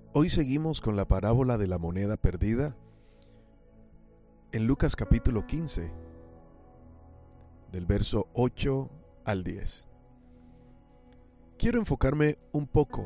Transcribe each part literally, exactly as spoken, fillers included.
Hoy seguimos con la parábola de la moneda perdida en Lucas capítulo quince, del verso ocho al diez. Quiero enfocarme un poco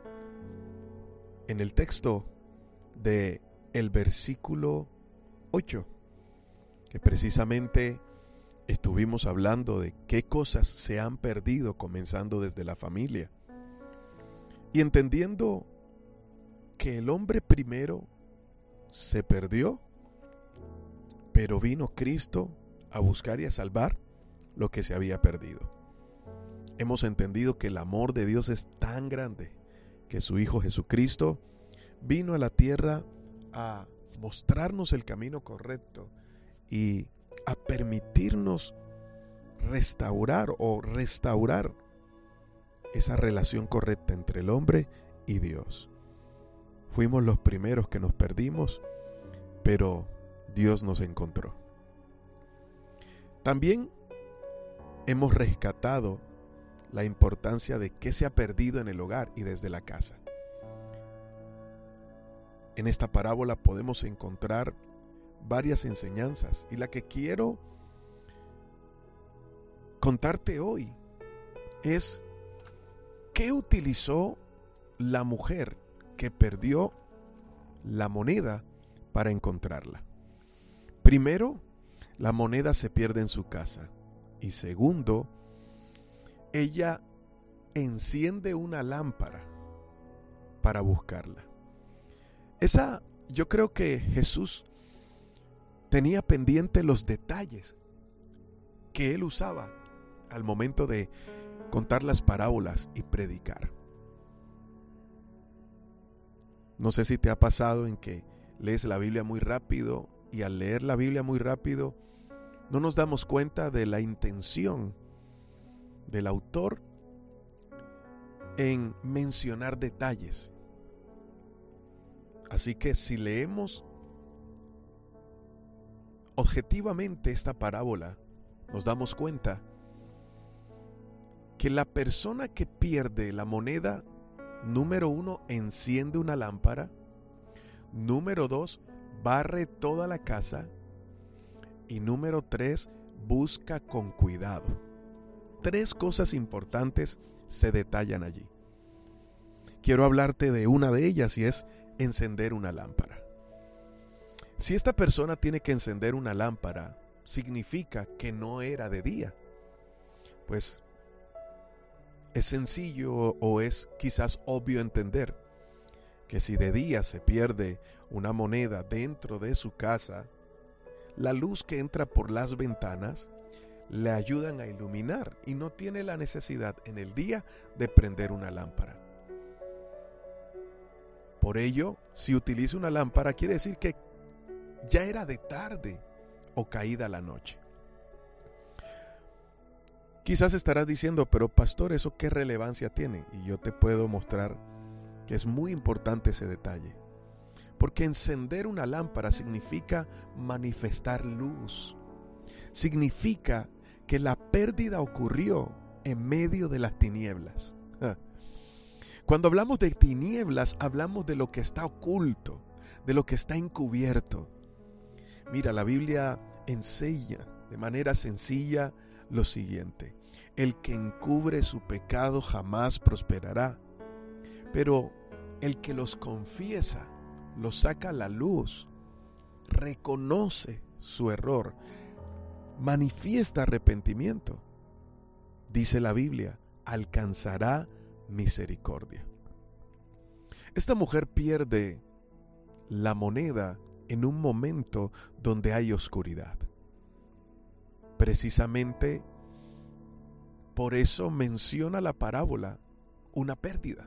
en el texto de el versículo ocho, que precisamente estuvimos hablando de qué cosas se han perdido comenzando desde la familia. Y entendiendo que el hombre primero se perdió, pero vino Cristo a buscar y a salvar lo que se había perdido. Hemos entendido que el amor de Dios es tan grande que su Hijo Jesucristo vino a la tierra a mostrarnos el camino correcto y a permitirnos restaurar o restaurar esa relación correcta entre el hombre y Dios. Fuimos los primeros que nos perdimos, pero Dios nos encontró. También hemos rescatado la importancia de qué se ha perdido en el hogar y desde la casa. En esta parábola podemos encontrar varias enseñanzas, y la que quiero contarte hoy es qué utilizó la mujer que perdió la moneda para encontrarla. Primero, la moneda se pierde en su casa. Y segundo, ella enciende una lámpara para buscarla. Esa, yo creo que Jesús tenía pendiente los detalles que él usaba al momento de contar las parábolas y predicar. No sé si te ha pasado en que lees la Biblia muy rápido y al leer la Biblia muy rápido no nos damos cuenta de la intención del autor en mencionar detalles. Así que si leemos objetivamente esta parábola, nos damos cuenta que la persona que pierde la moneda, número uno, enciende una lámpara. Número dos, barre toda la casa. Y número tres, busca con cuidado. Tres cosas importantes se detallan allí. Quiero hablarte de una de ellas y es encender una lámpara. Si esta persona tiene que encender una lámpara, significa que no era de día. Pues es sencillo o es quizás obvio entender que si de día se pierde una moneda dentro de su casa, la luz que entra por las ventanas le ayudan a iluminar y no tiene la necesidad en el día de prender una lámpara. Por ello, si utiliza una lámpara, quiere decir que ya era de tarde o caída la noche. Quizás estarás diciendo, pero pastor, ¿eso qué relevancia tiene? Y yo te puedo mostrar que es muy importante ese detalle. Porque encender una lámpara significa manifestar luz. Significa que la pérdida ocurrió en medio de las tinieblas. Cuando hablamos de tinieblas, hablamos de lo que está oculto, de lo que está encubierto. Mira, la Biblia enseña de manera sencilla lo siguiente: el que encubre su pecado jamás prosperará, pero el que los confiesa, los saca a la luz, reconoce su error, manifiesta arrepentimiento, dice la Biblia, alcanzará misericordia. Esta mujer pierde la moneda en un momento donde hay oscuridad. Precisamente por eso menciona la parábola una pérdida.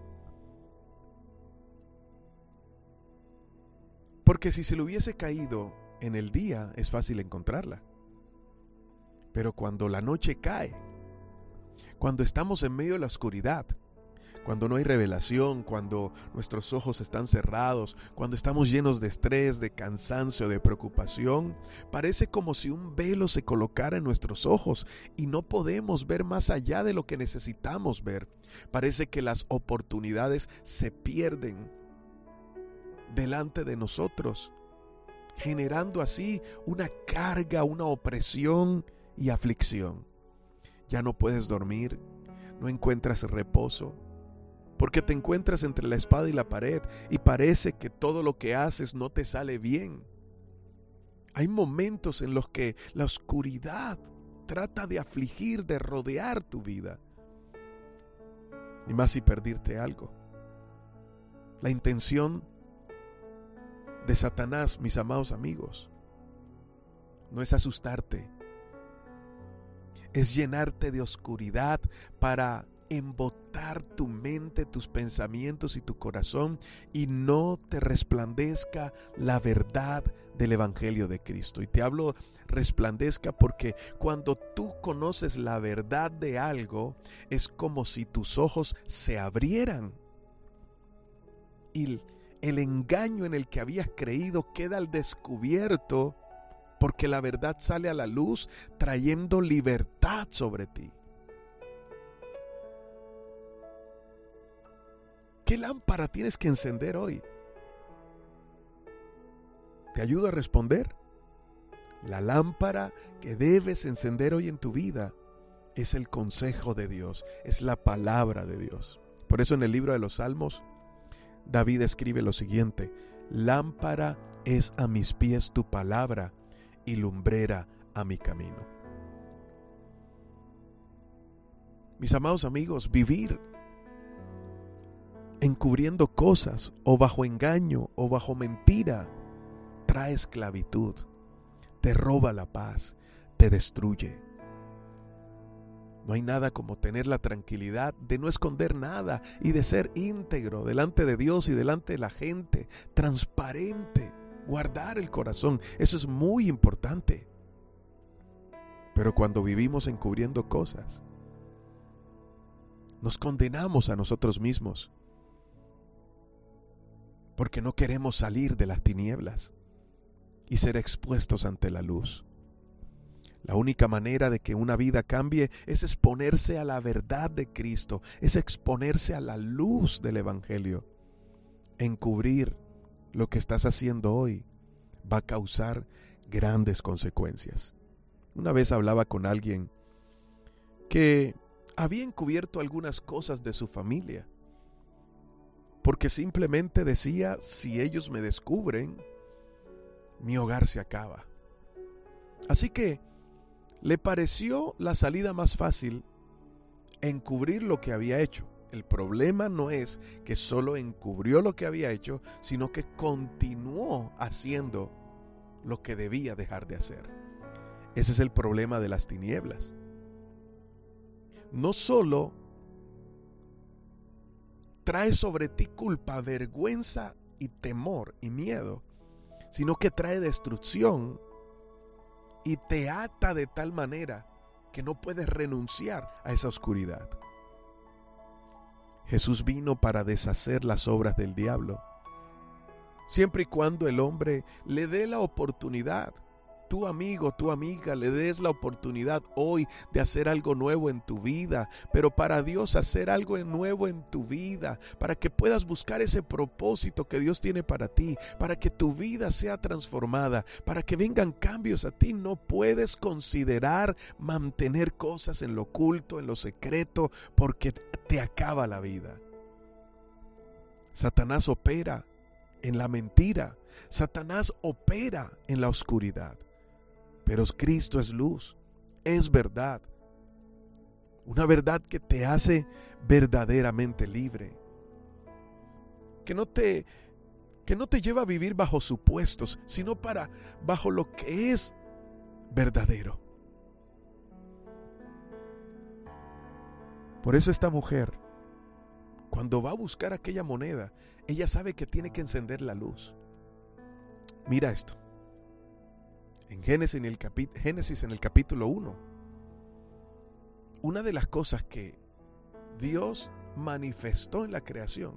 Porque si se le hubiese caído en el día, es fácil encontrarla. Pero cuando la noche cae, cuando estamos en medio de la oscuridad, cuando no hay revelación, cuando nuestros ojos están cerrados, cuando estamos llenos de estrés, de cansancio, de preocupación, parece como si un velo se colocara en nuestros ojos y no podemos ver más allá de lo que necesitamos ver. Parece que las oportunidades se pierden delante de nosotros, generando así una carga, una opresión y aflicción. Ya no puedes dormir, no encuentras reposo, porque te encuentras entre la espada y la pared y parece que todo lo que haces no te sale bien. Hay momentos en los que la oscuridad trata de afligir, de rodear tu vida. Y más si perdiste algo. La intención de Satanás, mis amados amigos, no es asustarte, es llenarte de oscuridad para embotar tu mente, tus pensamientos y tu corazón y no te resplandezca la verdad del Evangelio de Cristo. Y te hablo resplandezca porque cuando tú conoces la verdad de algo, es como si tus ojos se abrieran y el engaño en el que habías creído queda al descubierto, porque la verdad sale a la luz trayendo libertad sobre ti. ¿Qué lámpara tienes que encender hoy? ¿Te ayudo a responder? La lámpara que debes encender hoy en tu vida es el consejo de Dios, es la palabra de Dios. Por eso en el libro de los Salmos, David escribe lo siguiente: lámpara es a mis pies tu palabra y lumbrera a mi camino. Mis amados amigos, vivir encubriendo cosas o bajo engaño o bajo mentira trae esclavitud, te roba la paz, te destruye. No hay nada como tener la tranquilidad de no esconder nada y de ser íntegro delante de Dios y delante de la gente, transparente, guardar el corazón. Eso es muy importante. Pero cuando vivimos encubriendo cosas, nos condenamos a nosotros mismos porque no queremos salir de las tinieblas y ser expuestos ante la luz. La única manera de que una vida cambie es exponerse a la verdad de Cristo, es exponerse a la luz del Evangelio. Encubrir lo que estás haciendo hoy va a causar grandes consecuencias. Una vez hablaba con alguien que había encubierto algunas cosas de su familia, porque simplemente decía: si ellos me descubren, mi hogar se acaba. Así que le pareció la salida más fácil encubrir lo que había hecho. El problema no es que solo encubrió lo que había hecho, sino que continuó haciendo lo que debía dejar de hacer. Ese es el problema de las tinieblas. No solo trae sobre ti culpa, vergüenza y temor y miedo, sino que trae destrucción y te ata de tal manera que no puedes renunciar a esa oscuridad. Jesús vino para deshacer las obras del diablo, siempre y cuando el hombre le dé la oportunidad. Tu amigo, tu amiga, le des la oportunidad hoy de hacer algo nuevo en tu vida. Pero para Dios hacer algo nuevo en tu vida, para que puedas buscar ese propósito que Dios tiene para ti, para que tu vida sea transformada, para que vengan cambios a ti, no puedes considerar mantener cosas en lo oculto, en lo secreto, porque te acaba la vida. Satanás opera en la mentira. Satanás opera en la oscuridad. Pero Cristo es luz, es verdad. Una verdad que te hace verdaderamente libre. Que no te, que no te lleva a vivir bajo supuestos, sino para bajo lo que es verdadero. Por eso esta mujer, cuando va a buscar aquella moneda, ella sabe que tiene que encender la luz. Mira esto. En Génesis en el, capi- Génesis en el capítulo uno, una de las cosas que Dios manifestó en la creación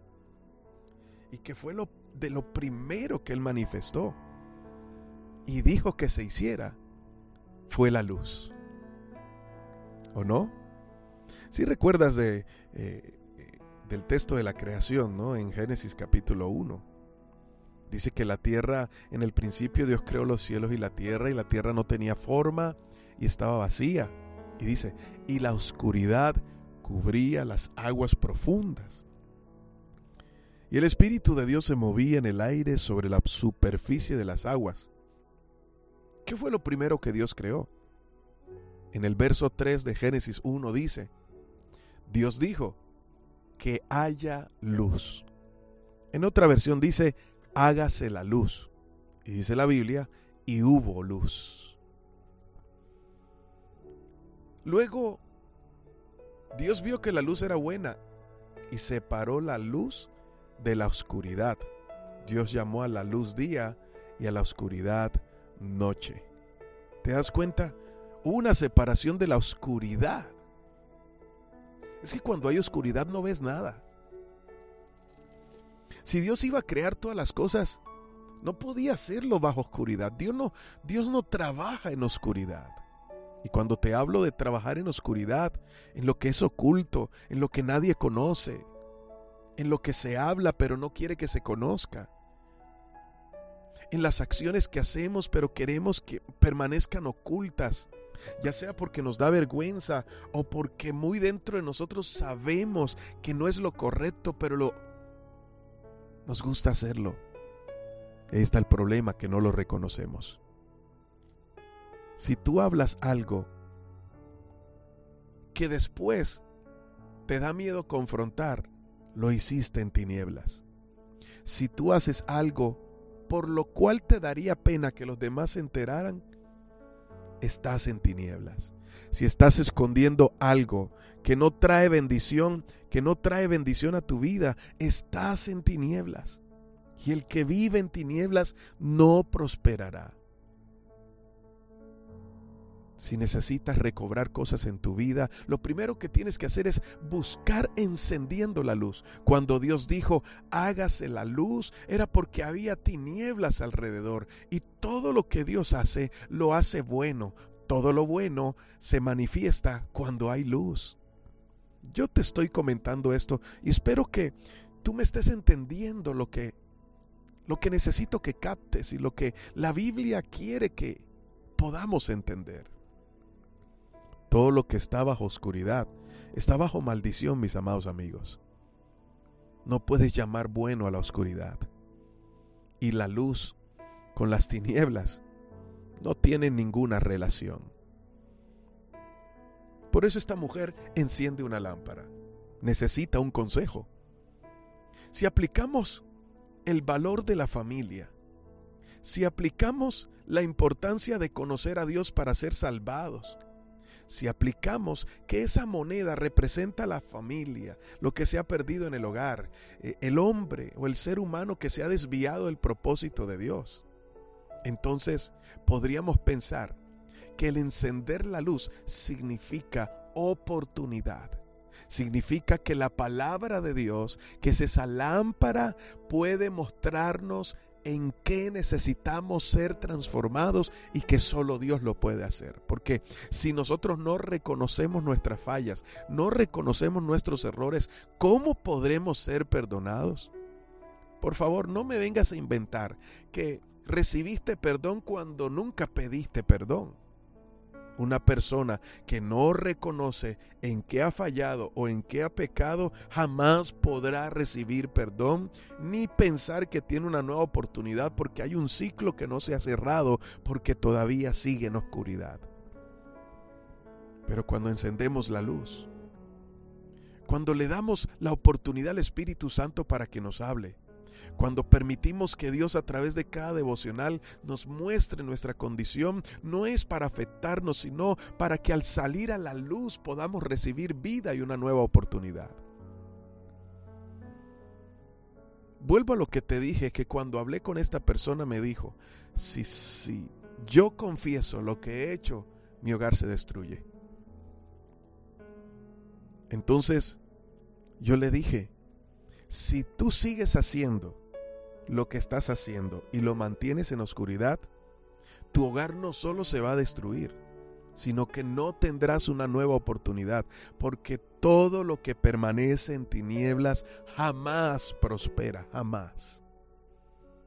y que fue lo, de lo primero que Él manifestó y dijo que se hiciera, fue la luz. ¿O no? Si recuerdas de, eh, del texto de la creación, ¿no? En Génesis capítulo uno, Dice que la tierra, en el principio Dios creó los cielos y la tierra, y la tierra no tenía forma y estaba vacía. Y dice, y la oscuridad cubría las aguas profundas. Y el Espíritu de Dios se movía en el aire sobre la superficie de las aguas. ¿Qué fue lo primero que Dios creó? En el verso tres de Génesis uno dice, Dios dijo, que haya luz. En otra versión dice, hágase la luz. Y dice la Biblia, y hubo luz. Luego, Dios vio que la luz era buena y separó la luz de la oscuridad. Dios llamó a la luz día y a la oscuridad noche. ¿Te das cuenta? Hubo una separación de la oscuridad. Es que cuando hay oscuridad no ves nada. Si Dios iba a crear todas las cosas, no podía hacerlo bajo oscuridad. Dios no, Dios no trabaja en oscuridad. Y cuando te hablo de trabajar en oscuridad, en lo que es oculto, en lo que nadie conoce, en lo que se habla pero no quiere que se conozca, en las acciones que hacemos pero queremos que permanezcan ocultas, ya sea porque nos da vergüenza o porque muy dentro de nosotros sabemos que no es lo correcto, pero lo, nos gusta hacerlo. Ahí está el problema, que no lo reconocemos. Si tú hablas algo que después te da miedo confrontar, lo hiciste en tinieblas. Si tú haces algo por lo cual te daría pena que los demás se enteraran, estás en tinieblas. Si estás escondiendo algo que no trae bendición, que no trae bendición a tu vida, estás en tinieblas. Y el que vive en tinieblas no prosperará. Si necesitas recobrar cosas en tu vida, lo primero que tienes que hacer es buscar encendiendo la luz. Cuando Dios dijo, hágase la luz, era porque había tinieblas alrededor. Y todo lo que Dios hace, lo hace bueno. Todo lo bueno se manifiesta cuando hay luz. Yo te estoy comentando esto y espero que tú me estés entendiendo lo que, lo que necesito que captes y lo que la Biblia quiere que podamos entender. Todo lo que está bajo oscuridad está bajo maldición, mis amados amigos. No puedes llamar bueno a la oscuridad. Y la luz con las tinieblas no tienen ninguna relación. Por eso esta mujer enciende una lámpara. Necesita un consejo. Si aplicamos el valor de la familia, si aplicamos la importancia de conocer a Dios para ser salvados, si aplicamos que esa moneda representa la familia, lo que se ha perdido en el hogar, eh, el hombre o el ser humano que se ha desviado del propósito de Dios, entonces podríamos pensar que el encender la luz significa oportunidad. Significa que la palabra de Dios, que es esa lámpara, puede mostrarnos en qué necesitamos ser transformados y que solo Dios lo puede hacer. Porque si nosotros no reconocemos nuestras fallas, no reconocemos nuestros errores, ¿cómo podremos ser perdonados? Por favor, no me vengas a inventar que recibiste perdón cuando nunca pediste perdón. Una persona que no reconoce en qué ha fallado o en qué ha pecado jamás podrá recibir perdón ni pensar que tiene una nueva oportunidad, porque hay un ciclo que no se ha cerrado porque todavía sigue en oscuridad. Pero cuando encendemos la luz, cuando le damos la oportunidad al Espíritu Santo para que nos hable, cuando permitimos que Dios a través de cada devocional nos muestre nuestra condición, no es para afectarnos, sino para que al salir a la luz podamos recibir vida y una nueva oportunidad. Vuelvo a lo que te dije, que cuando hablé con esta persona me dijo, si, si yo confieso lo que he hecho, mi hogar se destruye. Entonces yo le dije, si tú sigues haciendo lo que estás haciendo y lo mantienes en oscuridad, tu hogar no solo se va a destruir, sino que no tendrás una nueva oportunidad, porque todo lo que permanece en tinieblas jamás prospera, jamás.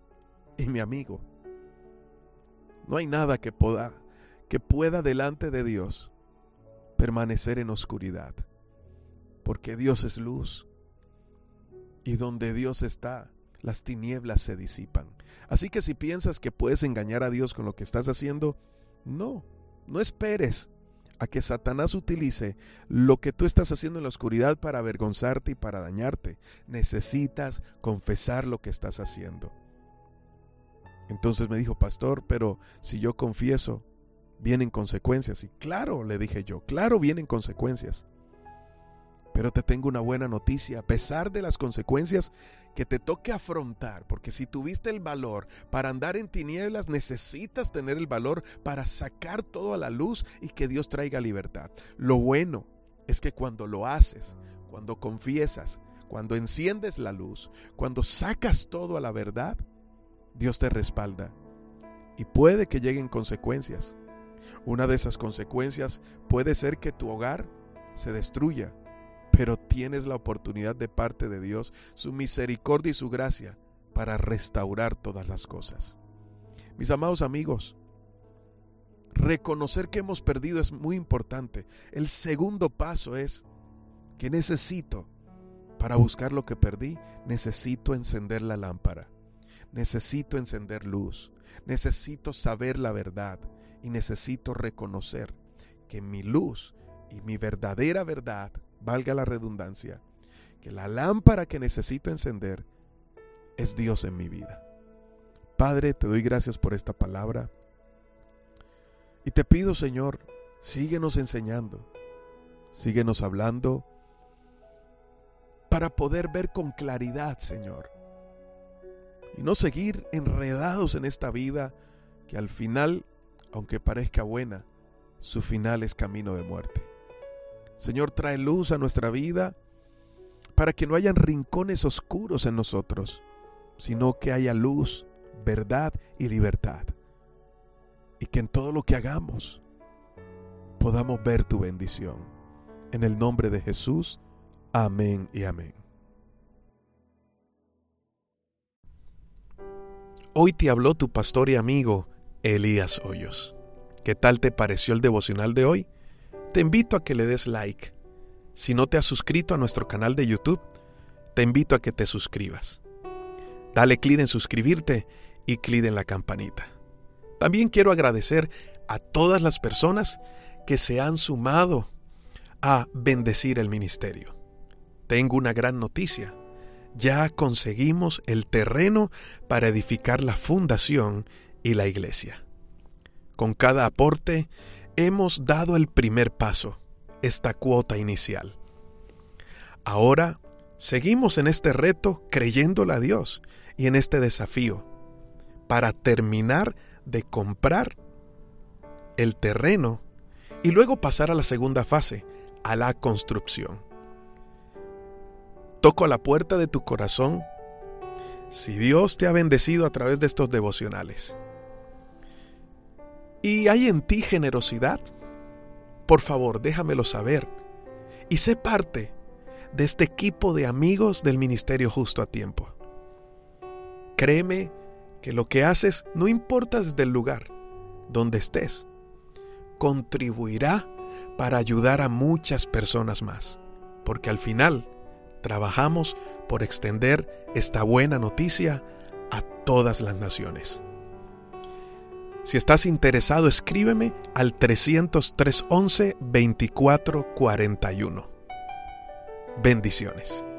y mi amigo. No hay nada que pueda, que pueda delante de Dios permanecer en oscuridad, porque Dios es luz, y donde Dios está, las tinieblas se disipan. Así que si piensas que puedes engañar a Dios con lo que estás haciendo, no, no esperes a que Satanás utilice lo que tú estás haciendo en la oscuridad para avergonzarte y para dañarte. Necesitas confesar lo que estás haciendo. Entonces me dijo, pastor, pero si yo confieso, vienen consecuencias. Y claro, le dije yo, claro, vienen consecuencias. Pero te tengo una buena noticia, a pesar de las consecuencias que te toque afrontar, porque si tuviste el valor para andar en tinieblas, necesitas tener el valor para sacar todo a la luz y que Dios traiga libertad. Lo bueno es que cuando lo haces, cuando confiesas, cuando enciendes la luz, cuando sacas todo a la verdad, Dios te respalda y puede que lleguen consecuencias. Una de esas consecuencias puede ser que tu hogar se destruya, pero tienes la oportunidad de parte de Dios, su misericordia y su gracia para restaurar todas las cosas. Mis amados amigos, reconocer que hemos perdido es muy importante. El segundo paso es que necesito, para buscar lo que perdí, necesito encender la lámpara. Necesito encender luz, necesito saber la verdad y necesito reconocer que mi luz y mi verdadera verdad, valga la redundancia, que la lámpara que necesito encender es Dios en mi vida. Padre, te doy gracias por esta palabra y te pido, Señor, síguenos enseñando, síguenos hablando para poder ver con claridad, Señor, y no seguir enredados en esta vida que al final, aunque parezca buena, su final es camino de muerte. Señor, trae luz a nuestra vida para que no hayan rincones oscuros en nosotros, sino que haya luz, verdad y libertad. Y que en todo lo que hagamos podamos ver tu bendición. En el nombre de Jesús, amén y amén. Hoy te habló tu pastor y amigo, Elías Hoyos. ¿Qué tal te pareció el devocional de hoy? Te invito a que le des like. Si no te has suscrito a nuestro canal de YouTube, te invito a que te suscribas. Dale clic en suscribirte y clic en la campanita. También quiero agradecer a todas las personas que se han sumado a bendecir el ministerio. Tengo una gran noticia. Ya conseguimos el terreno para edificar la fundación y la iglesia. Con cada aporte hemos dado el primer paso, esta cuota inicial. Ahora seguimos en este reto creyéndole a Dios y en este desafío para terminar de comprar el terreno y luego pasar a la segunda fase, a la construcción. Toco a la puerta de tu corazón. Si Dios te ha bendecido a través de estos devocionales y hay en ti generosidad, por favor, déjamelo saber y sé parte de este equipo de amigos del Ministerio Justo a Tiempo. Créeme que lo que haces, no importa desde el lugar donde estés, contribuirá para ayudar a muchas personas más, porque al final trabajamos por extender esta buena noticia a todas las naciones. Si estás interesado, escríbeme al trescientos tres once veinticuatro cuarenta y uno. Bendiciones.